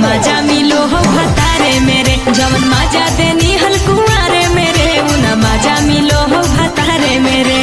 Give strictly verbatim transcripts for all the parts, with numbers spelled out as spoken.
मजा मिलो हो भतारे मेरे जवन मजा देनी हल कुआरे मेरे उना मजा मिलो हो भतारे मेरे।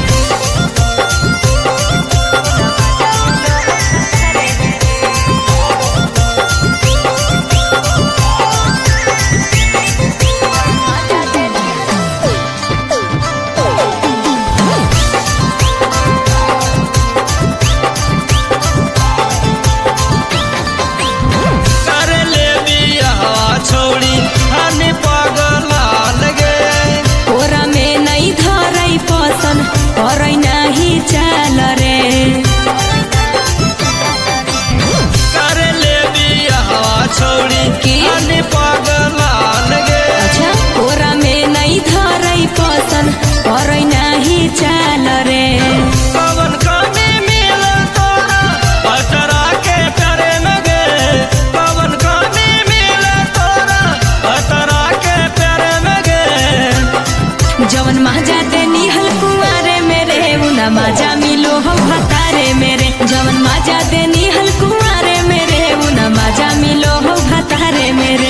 जवन मजा देनी हल कुआरे मेरे उना मजा मिलो हो भतारे मेरे जवन मजा देनी हल कुआरे मेरे उना मजा मिलो हो भतारे मेरे।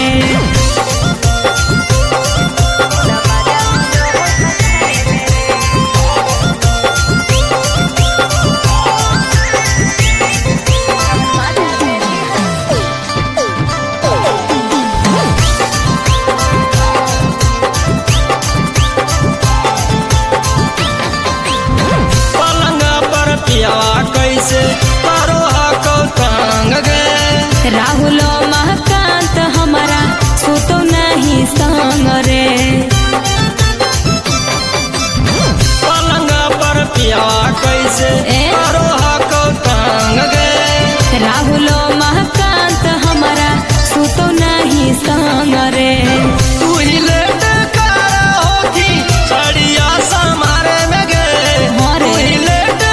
कैसे तारो हाको तंग गे राहुल महकांत हमारा सुतो नहीं संग रे पलंग पर पिया कैसे तारो हाको तंग गे राहुल महकांत हमारा सुतो नहीं संग रे। तू ही लेट कर होती सड़िया समारे में गे तू ही लेट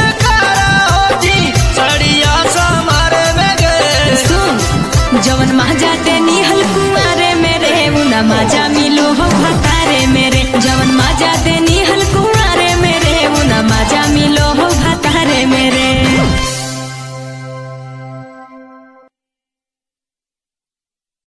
जवन मजा देनी हल कुआरे मेरे उना मजा मिलो हो भतारे